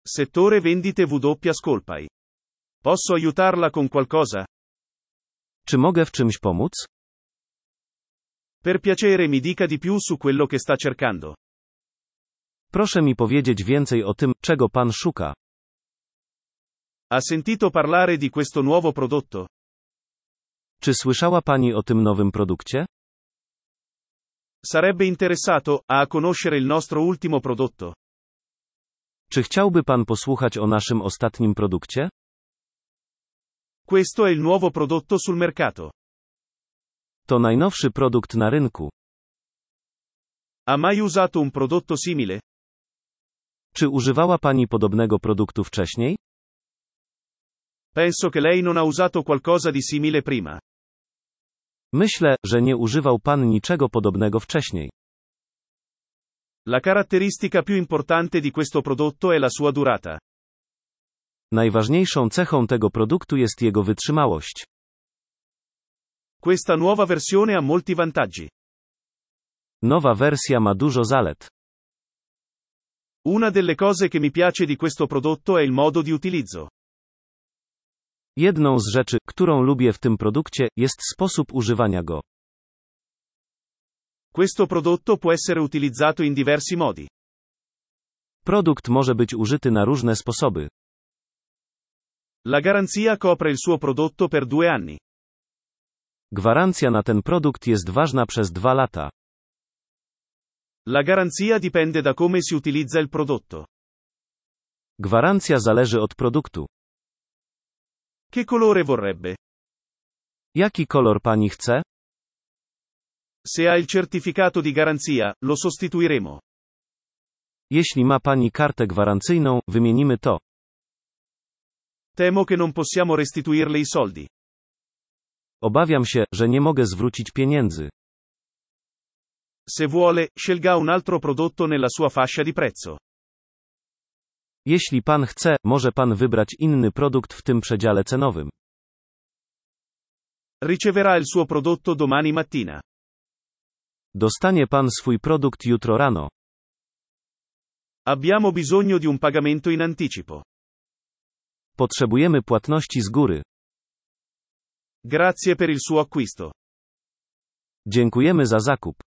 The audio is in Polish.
Settore vendite W. Scolpai. Posso aiutarla con qualcosa? Czy mogę w czymś pomóc? Per piacere mi dica di più su quello che sta cercando. Proszę mi powiedzieć więcej o tym, czego pan szuka. Ha sentito parlare di questo nuovo prodotto? Czy słyszała pani o tym nowym produkcie? Sarebbe interessato a conoscere il nostro ultimo prodotto? Czy chciałby pan posłuchać o naszym ostatnim produkcie? Questo è il nuovo prodotto sul mercato. To najnowszy produkt na rynku. Ha mai usato un prodotto simile? Czy używała pani podobnego produktu wcześniej? Penso che lei non ha usato qualcosa di simile prima. Myślę, że nie używał pan niczego podobnego wcześniej. La caratteristica più importante di questo prodotto è la sua durata. Najważniejszą cechą tego produktu jest jego wytrzymałość. Questa nuova versione ha molti vantaggi. Nowa wersja ma dużo zalet. Una delle cose che mi piace di questo prodotto è il modo di utilizzo. Jedną z rzeczy, którą lubię w tym produkcie, jest sposób używania go. Questo prodotto può essere utilizzato in diversi modi. Produkt może być użyty na różne sposoby. La garanzia copre il suo prodotto per 2 anni. Gwarancja na ten produkt jest ważna przez 2 lata. La garanzia dipende da come si utilizza il prodotto. Gwarancja zależy od produktu. Che colore vorrebbe? Jaki kolor pani chce? Se ha il certificato di garanzia, lo sostituiremo. Jeśli ma pani kartę gwarancyjną, wymienimy to. Temo che non possiamo restituirle i soldi. Obawiam się, że nie mogę zwrócić pieniędzy. Se vuole, scelga un altro prodotto nella sua fascia di prezzo. Jeśli pan chce, może pan wybrać inny produkt w tym przedziale cenowym. Riceverà il suo prodotto domani mattina. Dostanie pan swój produkt jutro rano. Abbiamo bisogno di un pagamento in anticipo. Potrzebujemy płatności z góry. Grazie per il suo acquisto. Dziękujemy za zakup.